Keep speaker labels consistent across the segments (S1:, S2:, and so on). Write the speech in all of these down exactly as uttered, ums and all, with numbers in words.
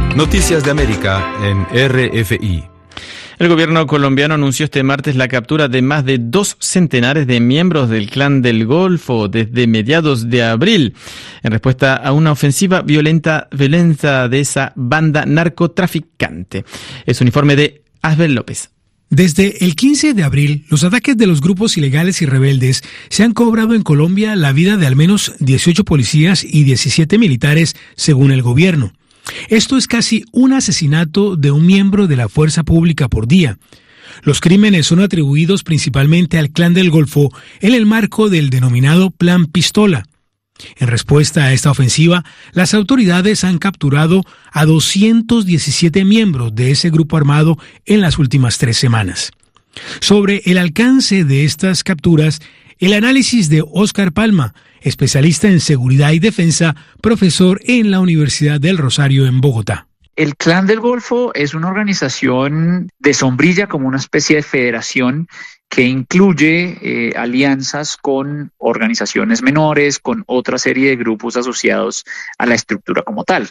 S1: Noticias de América en R F I.
S2: El gobierno colombiano anunció este martes la captura de más de dos centenares de miembros del Clan del Golfo desde mediados de abril, en respuesta a una ofensiva violenta, violenta de esa banda narcotraficante. Es un informe de Asbel López.
S3: Desde el quince de abril, los ataques de los grupos ilegales y rebeldes se han cobrado en Colombia la vida de al menos dieciocho policías y diecisiete militares, según el gobierno. Esto es casi un asesinato de un miembro de la fuerza pública por día. Los crímenes son atribuidos principalmente al Clan del Golfo en el marco del denominado Plan Pistola. En respuesta a esta ofensiva, las autoridades han capturado a doscientos diecisiete miembros de ese grupo armado en las últimas tres semanas. Sobre el alcance de estas capturas, el análisis de Óscar Palma, especialista en seguridad y defensa, profesor en la Universidad del Rosario en Bogotá.
S4: El Clan del Golfo es una organización de sombrilla, como una especie de federación que incluye eh, alianzas con organizaciones menores, con otra serie de grupos asociados a la estructura como tal.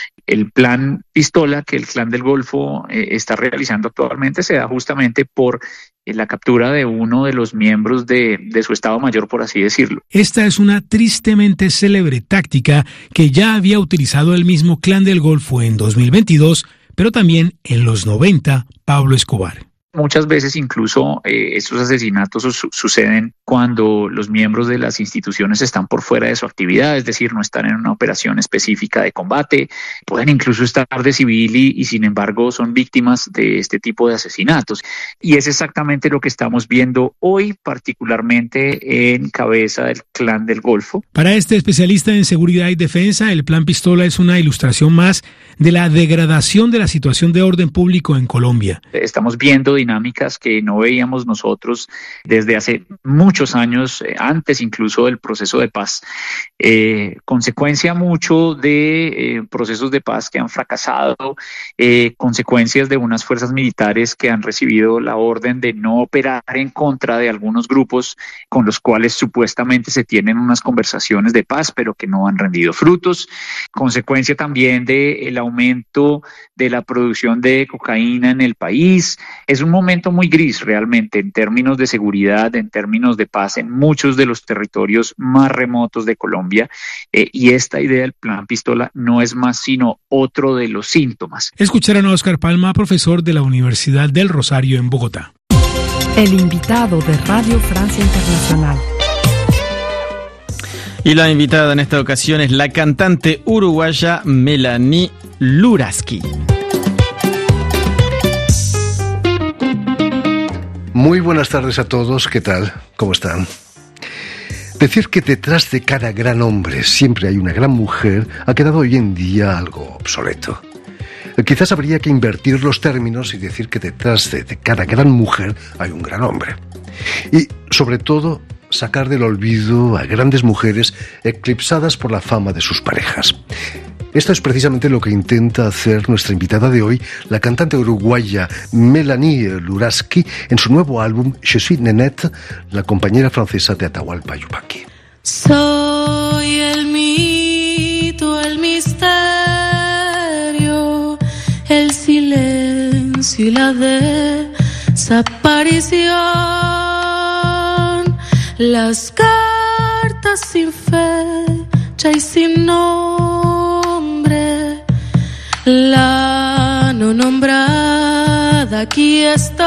S4: El plan Pistola que el Clan del Golfo eh, está realizando actualmente se da justamente por eh, la captura de uno de los miembros de, de su Estado Mayor, por así decirlo.
S3: Esta es una tristemente célebre táctica que ya había utilizado el mismo Clan del Golfo en dos mil veintidós, pero también en los noventa, Pablo Escobar.
S4: Muchas veces incluso eh, estos asesinatos su- suceden cuando los miembros de las instituciones están por fuera de su actividad, es decir, no están en una operación específica de combate, pueden incluso estar de civil y, y sin embargo son víctimas de este tipo de asesinatos. Y es exactamente lo que estamos viendo hoy, particularmente en cabeza del Clan del Golfo.
S3: Para este especialista en seguridad y defensa, el Plan Pistola es una ilustración más de la degradación de la situación de orden público en Colombia.
S4: Estamos viendo dinámicas que no veíamos nosotros desde hace muchos años, eh, antes incluso del proceso de paz, eh, consecuencia mucho de eh, procesos de paz que han fracasado, eh, consecuencias de unas fuerzas militares que han recibido la orden de no operar en contra de algunos grupos con los cuales supuestamente se tienen unas conversaciones de paz, pero que no han rendido frutos, consecuencia también del aumento de la producción de cocaína en el país. Es un momento muy gris realmente en términos de seguridad, en términos de paz en muchos de los territorios más remotos de Colombia, eh, y esta idea del Plan Pistola no es más sino otro de los síntomas.
S3: Escucharon a Óscar Palma, profesor de la Universidad del Rosario en Bogotá.
S5: El invitado de Radio Francia Internacional.
S2: Y la invitada en esta ocasión es la cantante uruguaya Melanie Luraski.
S6: Muy buenas tardes a todos, ¿qué tal? ¿Cómo están? Decir que detrás de cada gran hombre siempre hay una gran mujer ha quedado hoy en día algo obsoleto. Quizás habría que invertir los términos y decir que detrás de, de cada gran mujer hay un gran hombre. Y, sobre todo, sacar del olvido a grandes mujeres eclipsadas por la fama de sus parejas. Esto es precisamente lo que intenta hacer nuestra invitada de hoy, la cantante uruguaya Melanie Luraski, en su nuevo álbum Je suis Nénette, la compañera francesa de Atahualpa Yupanqui.
S7: Soy el mito, el misterio, el silencio y la desaparición, las cartas sin fecha y sin nombre, la no nombrada, aquí estoy.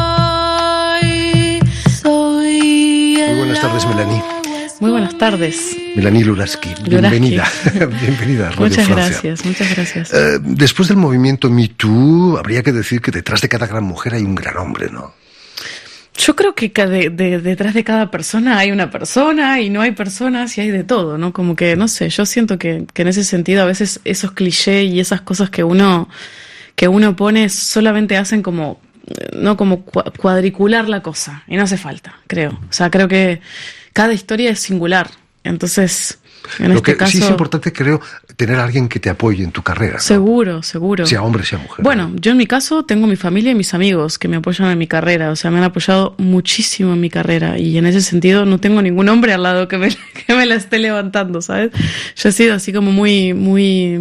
S7: Soy el
S6: Muy buenas tardes, Melanie.
S5: Muy buenas tardes.
S6: Melanie Luraski, bienvenida. Bienvenida a Radio
S5: Muchas
S6: Francia.
S5: gracias, muchas gracias.
S6: Eh, después del movimiento Me Too, habría que decir que detrás de cada gran mujer hay un gran hombre, ¿no?
S5: Yo creo que de, de, detrás de cada persona hay una persona y no hay personas y hay de todo, ¿no? Como que, no sé, yo siento que, que en ese sentido a veces esos clichés y esas cosas que uno, que uno pone solamente hacen como, no como cuadricular la cosa y no hace falta, creo. O sea, creo que cada historia es singular, entonces... En
S6: Lo
S5: este
S6: que
S5: caso,
S6: sí es importante, creo, tener a alguien que te apoye en tu carrera, ¿no?
S5: Seguro, seguro.
S6: Sea hombre, sea mujer.
S5: Bueno, yo en mi caso tengo mi familia y mis amigos que me apoyan en mi carrera. O sea, me han apoyado muchísimo en mi carrera. Y en ese sentido no tengo ningún hombre al lado que me, que me la esté levantando, ¿sabes? Yo he sido así como muy, muy,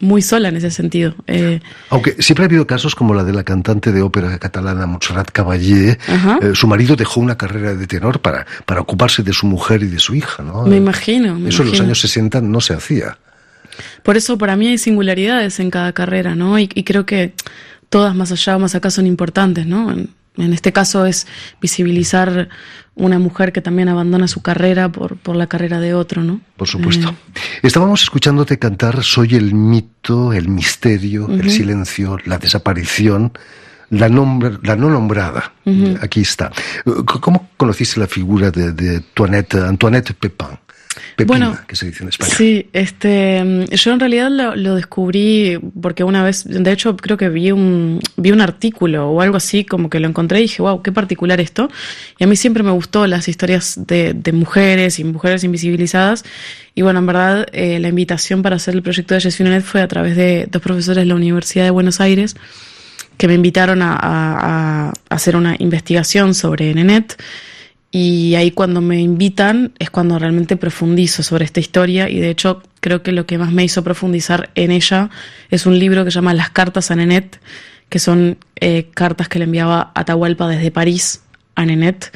S5: muy sola en ese sentido. Eh,
S6: Aunque siempre ha habido casos como la de la cantante de ópera catalana Montserrat Caballé. Eh, su marido dejó una carrera de tenor para, para ocuparse de su mujer y de su hija, ¿no?
S5: Me imagino. Me
S6: Eso
S5: imagino.
S6: en los años sesenta no se hacía.
S5: Por eso para mí hay singularidades en cada carrera, ¿no? Y, y creo que todas más allá o más acá son importantes, ¿no? En, en este caso es visibilizar una mujer que también abandona su carrera por, por la carrera de otro, ¿no?
S6: Por supuesto.
S5: Eh...
S6: Estábamos escuchándote cantar Soy el mito, el misterio, uh-huh. el silencio, la desaparición, la, nombra, la no nombrada. Uh-huh. Aquí está. ¿Cómo conociste la figura de, de Antoinette, Antoinette Pépin? Pepina, bueno, que se dice en español.
S5: Sí, este, yo en realidad lo, lo descubrí porque una vez, de hecho creo que vi un, vi un artículo o algo así, como que lo encontré y dije, wow, qué particular esto. Y a mí siempre me gustó las historias de, de mujeres y mujeres invisibilizadas. Y bueno, en verdad eh, la invitación para hacer el proyecto de Je suis Nénette fue a través de dos profesores de la Universidad de Buenos Aires que me invitaron a, a, a hacer una investigación sobre Nénette. Y ahí cuando me invitan es cuando realmente profundizo sobre esta historia y de hecho creo que lo que más me hizo profundizar en ella es un libro que se llama Las cartas a Nénette, que son eh, cartas que le enviaba Atahualpa desde París a Nénette.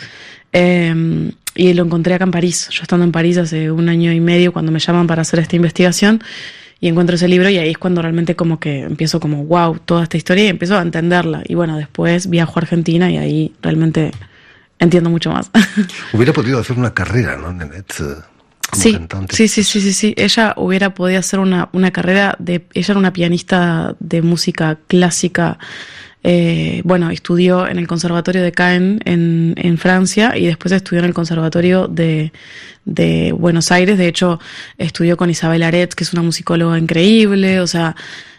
S5: Eh, y lo encontré acá en París, yo estando en París hace un año y medio cuando me llaman para hacer esta investigación y encuentro ese libro y ahí es cuando realmente como que empiezo como wow, toda esta historia y empiezo a entenderla. Y bueno, después viajo a Argentina y ahí realmente... entiendo mucho más.
S6: Hubiera podido hacer una carrera, ¿no, Nénette? Como
S5: sí,
S6: cantante.
S5: sí, sí, sí, sí, sí. Ella hubiera podido hacer una, una carrera de... Ella era una pianista de música clásica. Eh, bueno, estudió en el Conservatorio de Caen en, en Francia y después estudió en el Conservatorio de, de Buenos Aires. De hecho, estudió con Isabel Aretz, que es una musicóloga increíble. O sea,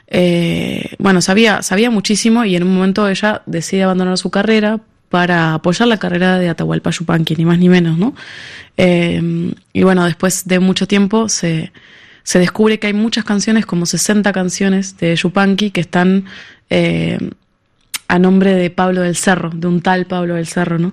S5: eh, bueno, sabía, sabía muchísimo y en un momento ella decide abandonar su carrera para apoyar la carrera de Atahualpa Yupanqui, ni más ni menos, ¿no? Eh, y bueno, después de mucho tiempo se, se descubre que hay muchas canciones, como sesenta canciones de Yupanqui, que están eh, a nombre de Pablo del Cerro, de un tal Pablo del Cerro, ¿no?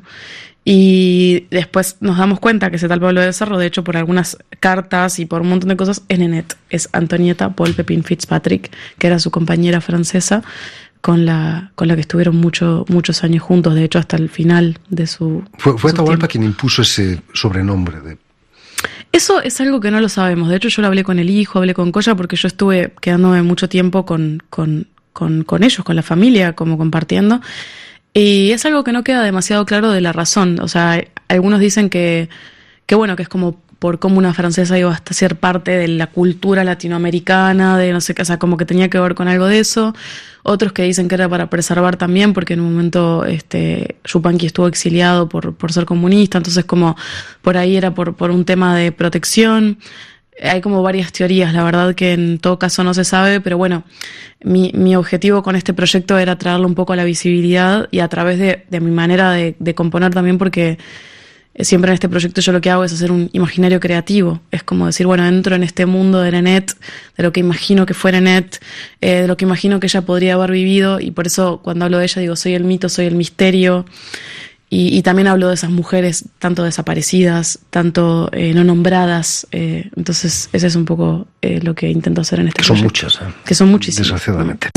S5: Y después nos damos cuenta que ese tal Pablo del Cerro, de hecho, por algunas cartas y por un montón de cosas, es Nénette, es Antonieta Paul Pepin Fitzpatrick, que era su compañera francesa, con la con la que estuvieron mucho, muchos años juntos, de hecho hasta el final de su
S6: Fue, fue
S5: su
S6: Atahualpa
S5: tiempo.
S6: quien impuso ese sobrenombre de...
S5: Eso es algo que no lo sabemos, de hecho yo lo hablé con el hijo, hablé con Colla, porque yo estuve quedándome mucho tiempo con, con, con, con ellos, con la familia, como compartiendo, y es algo que no queda demasiado claro de la razón. O sea, algunos dicen que, que bueno, que es como por cómo una francesa iba hasta ser parte de la cultura latinoamericana, de no sé qué, o sea, como que tenía que ver con algo de eso. Otros que dicen que era para preservar también, porque en un momento este, Yupanqui estuvo exiliado por, por ser comunista, entonces como por ahí era por, por un tema de protección. Hay como varias teorías, la verdad que en todo caso no se sabe, pero bueno, mi, mi objetivo con este proyecto era traerle un poco a la visibilidad y a través de, de mi manera de, de componer también, porque siempre en este proyecto yo lo que hago es hacer un imaginario creativo. Es como decir, bueno, entro en este mundo de Nénette, de lo que imagino que fue Nénette, eh, de lo que imagino que ella podría haber vivido, y por eso cuando hablo de ella digo, soy el mito, soy el misterio, y, y también hablo de esas mujeres tanto desaparecidas, tanto eh, no nombradas. Eh, entonces ese es un poco eh, lo que intento hacer en este
S6: que
S5: proyecto.
S6: Son muchas, ¿eh?
S5: Que son muchísimas.
S6: Desgraciadamente.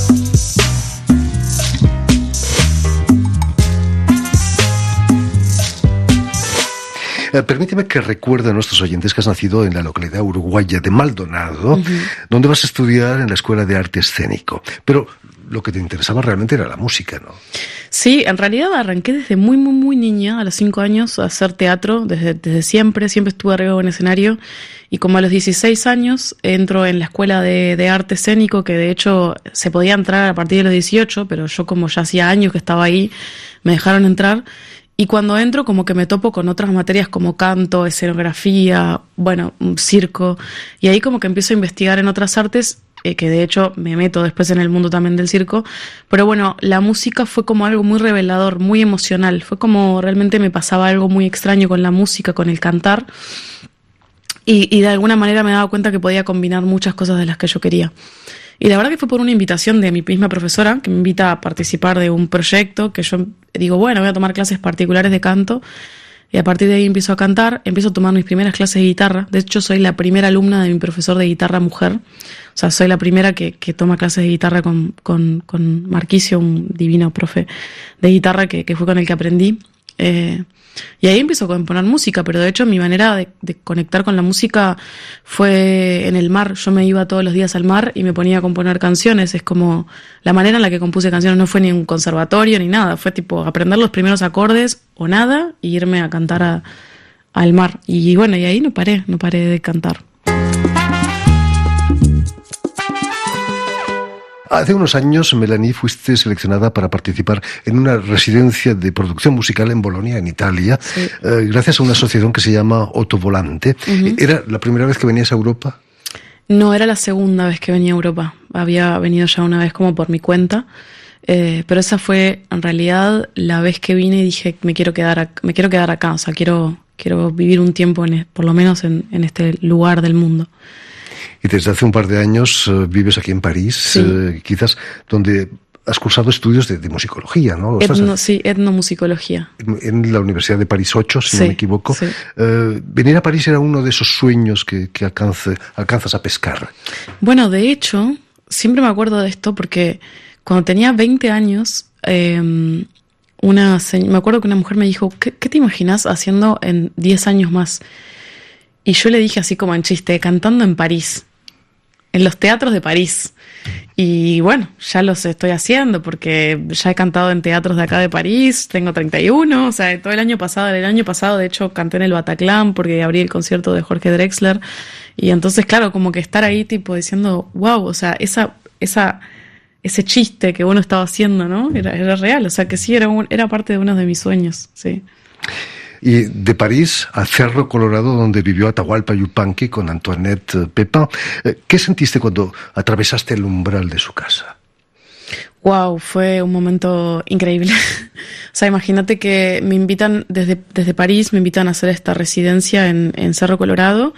S6: Eh, permíteme que recuerde a nuestros oyentes que has nacido en la localidad uruguaya de Maldonado, uh-huh. donde vas a estudiar en la Escuela de Arte Escénico. Pero lo que te interesaba realmente era la música, ¿no?
S5: Sí, en realidad arranqué desde muy, muy, muy niña, a los cinco años, a hacer teatro, desde, desde siempre, siempre estuve arriba de un escenario, y como a los dieciséis años entro en la Escuela de, de Arte Escénico, que de hecho se podía entrar a partir de los dieciocho, pero yo como ya hacía años que estaba ahí, me dejaron entrar. Y cuando entro como que me topo con otras materias como canto, escenografía, bueno, circo, y ahí como que empiezo a investigar en otras artes, eh, que de hecho me meto después en el mundo también del circo, pero bueno, la música fue como algo muy revelador, muy emocional, fue como realmente me pasaba algo muy extraño con la música, con el cantar, y, y de alguna manera me daba cuenta que podía combinar muchas cosas de las que yo quería. Y la verdad que fue por una invitación de mi misma profesora, que me invita a participar de un proyecto, que yo digo, bueno, voy a tomar clases particulares de canto. Y a partir de ahí empiezo a cantar, empiezo a tomar mis primeras clases de guitarra. De hecho, soy la primera alumna de mi profesor de guitarra mujer. O sea, soy la primera que, que toma clases de guitarra con, con, con Marquicio, un divino profe de guitarra que, que fue con el que aprendí. Eh, y ahí empiezo a componer música, pero de hecho mi manera de, de conectar con la música fue en el mar. Yo me iba todos los días al mar y me ponía a componer canciones. Es como la manera en la que compuse canciones. No fue ni un conservatorio ni nada, fue tipo aprender los primeros acordes o nada y irme a cantar a, al mar. Y bueno, y ahí no paré, no paré de cantar.
S6: Hace unos años, Melanie, fuiste seleccionada para participar en una residencia de producción musical en Bolonia, en Italia, sí. eh, gracias a una asociación que se llama Ottovolante. Uh-huh. ¿Era la primera vez que venías a Europa?
S5: No, era la segunda vez que venía a Europa. Había venido ya una vez como por mi cuenta, eh, pero esa fue en realidad la vez que vine y dije me quiero quedar acá, me quiero quedar acá, o sea, quiero, quiero vivir un tiempo, en, por lo menos en, en este lugar del mundo.
S6: Y desde hace un par de años uh, vives aquí en París, sí. uh, quizás donde has cursado estudios de, de musicología, ¿no?
S5: Etno, sí, etnomusicología.
S6: En, en la Universidad de París ocho, si
S5: sí,
S6: no me equivoco.
S5: Sí.
S6: Uh, venir a París era uno de esos sueños que, que alcance, alcanzas a pescar.
S5: Bueno, de hecho, siempre me acuerdo de esto porque cuando tenía veinte años, eh, una me acuerdo que una mujer me dijo, ¿qué, qué te imaginas haciendo en diez años más? Y yo le dije así como en chiste, cantando en París, en los teatros de París. Y bueno, ya los estoy haciendo porque ya he cantado en teatros de acá de París, tengo treinta y uno, o sea, todo el año pasado, el año pasado de hecho canté en el Bataclan porque abrí el concierto de Jorge Drexler. Y entonces, claro, como que estar ahí tipo diciendo, wow, o sea, esa, esa, ese chiste que uno estaba haciendo, ¿no? Era, era real, o sea, que sí, era, un, era parte de uno de mis sueños, sí.
S6: Y de París a Cerro Colorado, donde vivió Atahualpa Yupanqui con Antoinette Pépin. ¿Qué sentiste cuando atravesaste el umbral de su casa?
S5: Wow, fue un momento increíble. O sea, imagínate que me invitan desde, desde París, me invitan a hacer esta residencia en, en Cerro Colorado.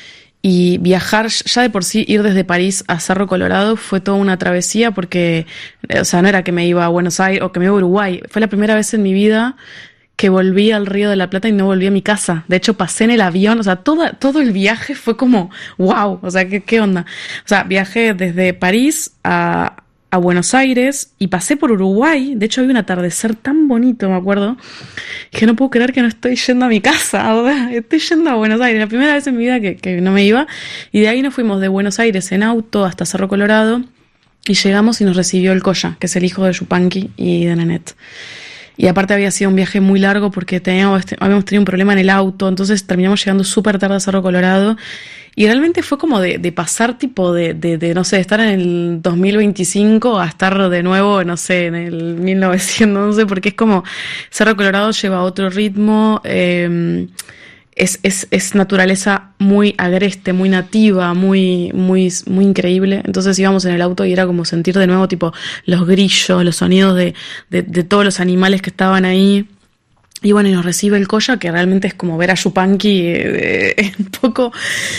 S5: Y viajar, ya de por sí, ir desde París a Cerro Colorado fue toda una travesía porque, o sea, no era que me iba a Buenos Aires o que me iba a Uruguay. Fue la primera vez en mi vida que volví al Río de la Plata y no volví a mi casa. De hecho, pasé en el avión, o sea, todo, todo el viaje fue como, wow, o sea, ¿qué, qué onda? O sea, viajé desde París a, a Buenos Aires y pasé por Uruguay. De hecho, había un atardecer tan bonito, me acuerdo, que no puedo creer que no estoy yendo a mi casa, o sea, estoy yendo a Buenos Aires. La primera vez en mi vida que, que no me iba. Y de ahí nos fuimos de Buenos Aires en auto hasta Cerro Colorado y llegamos y nos recibió el Colla, que es el hijo de Yupanqui y de Nanette. Y aparte había sido un viaje muy largo porque teníamos, habíamos tenido un problema en el auto, entonces terminamos llegando súper tarde a Cerro Colorado. Y realmente fue como de, de pasar tipo de, de, de, no sé, de estar en el dos mil veinticinco a estar de nuevo, no sé, en el mil novecientos, no sé, porque es como Cerro Colorado lleva otro ritmo, eh, es, es, es naturaleza muy agreste, muy nativa, muy, muy, muy increíble. Entonces íbamos en el auto y era como sentir de nuevo tipo los grillos, los sonidos de, de, de todos los animales que estaban ahí. Y bueno, y nos recibe el Colla, que realmente es como ver a Yupanqui eh, eh, un poco.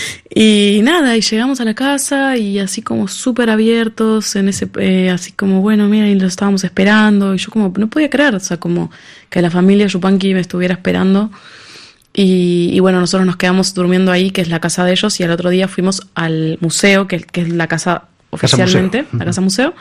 S5: Y nada, y llegamos a la casa y así como súper abiertos, en ese eh, así como, bueno, mira, y lo estábamos esperando. Y yo como, no podía creer, o sea, como que la familia Yupanqui me estuviera esperando. Y, y bueno, nosotros nos quedamos durmiendo ahí, que es la casa de ellos, y al otro día fuimos al museo, que, que es la casa oficialmente,
S6: casa
S5: la casa museo.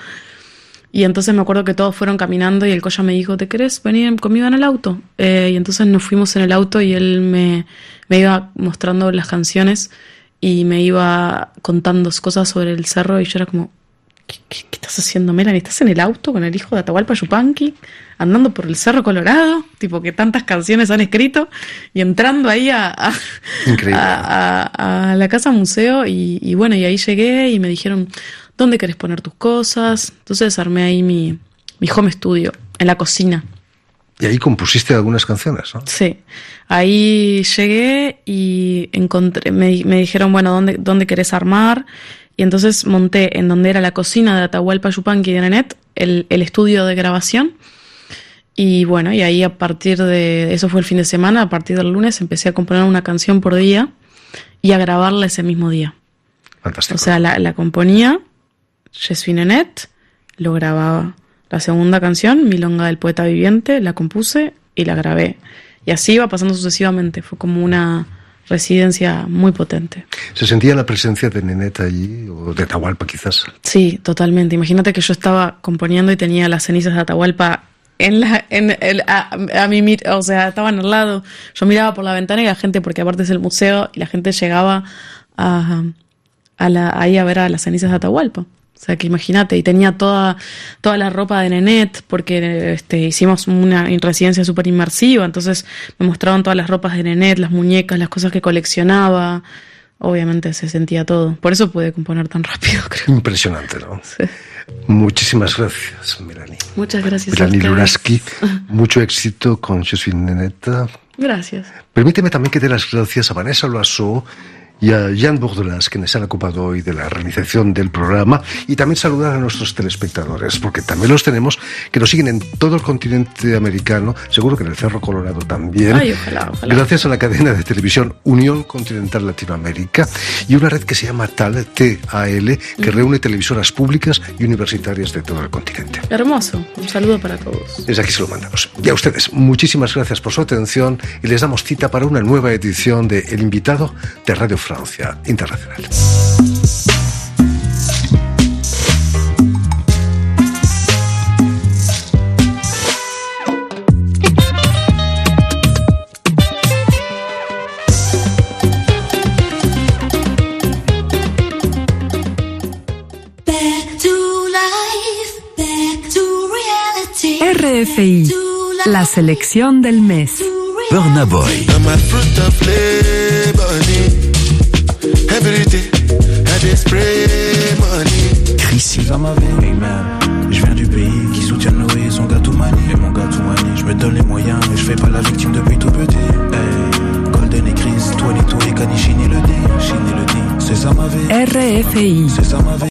S5: Y entonces me acuerdo que todos fueron caminando y el Colla me dijo, ¿te querés venir conmigo en el auto? Eh, y entonces nos fuimos en el auto y él me, me iba mostrando las canciones y me iba contando cosas sobre el cerro y yo era como, ¿qué, qué, qué estás haciendo, Melanie? ¿Estás en el auto con el hijo de Atahualpa Yupanqui? Andando por el Cerro Colorado, tipo que tantas canciones han escrito, y entrando ahí a, a, a, a, a la casa museo, y, y bueno, y ahí llegué y me dijeron, ¿dónde querés poner tus cosas? Entonces armé ahí mi, mi home studio, en la cocina.
S6: Y ahí compusiste algunas canciones, ¿no?
S5: Sí, ahí llegué y encontré, me, me dijeron, bueno, ¿dónde, dónde querés armar? Y entonces monté en donde era la cocina de Atahualpa Yupanqui y de Nanette, el, el estudio de grabación. Y bueno, y ahí a partir de, eso fue el fin de semana, a partir del lunes empecé a componer una canción por día y a grabarla ese mismo día.
S6: Fantástico.
S5: O sea, la, la componía, Je suis Nanette, lo grababa. La segunda canción, Milonga del Poeta Viviente, la compuse y la grabé. Y así iba pasando sucesivamente. Fue como una residencia muy potente.
S6: ¿Se sentía la presencia de Nenette allí, o de Atahualpa quizás?
S5: Sí, totalmente. Imagínate que yo estaba componiendo y tenía las cenizas de Atahualpa en la, en el, a, a mí, o sea, estaban al lado. Yo miraba por la ventana y la gente, porque aparte es el museo, y la gente llegaba a, a la, ahí a ver a las cenizas de Atahualpa. O sea, que imagínate, y tenía toda, toda la ropa de Nenette, porque este, hicimos una residencia súper inmersiva, entonces me mostraban todas las ropas de Nenette, las muñecas, las cosas que coleccionaba. Obviamente se sentía todo. Por eso pude componer tan rápido, creo.
S6: Impresionante, ¿no?
S5: Sí.
S6: Muchísimas gracias, Melanie.
S5: Muchas gracias.
S6: Melanie
S5: a
S6: Luraski, mucho éxito con Je suis Nenette.
S5: Gracias.
S6: Permíteme también que dé las gracias a Vanessa Loiseau y a Jean Bourdelas, quienes se han ocupado hoy de la realización del programa, y también saludar a nuestros telespectadores, porque también los tenemos, que nos siguen en todo el continente americano, seguro que en el Cerro Colorado también.
S5: Ay, ojalá, ojalá.
S6: Gracias a la cadena de televisión Unión Continental Latinoamérica y una red que se llama TAL, T A L, que mm. reúne televisoras públicas y universitarias de todo el continente.
S5: Hermoso. Un saludo para todos.
S6: Desde aquí se lo mandamos. Y a ustedes, muchísimas gracias por su atención y les damos cita para una nueva edición de El Invitado de Radio Francia Internacional.
S8: R F I, la selección del mes.
S9: Burna Boy. Chrissy.
S10: Je viens du pays qui soutient Noé et son gâteau manie. Et mon gâteau manie, je me donne les moyens, mais je fais pas la victime depuis tout petit. Hey, Golden et Chris, Twenty Two et Kani, Chine et le D, Chine et le D, c'est ça ma vie.
S8: R F I.
S10: C'est ça ma vie.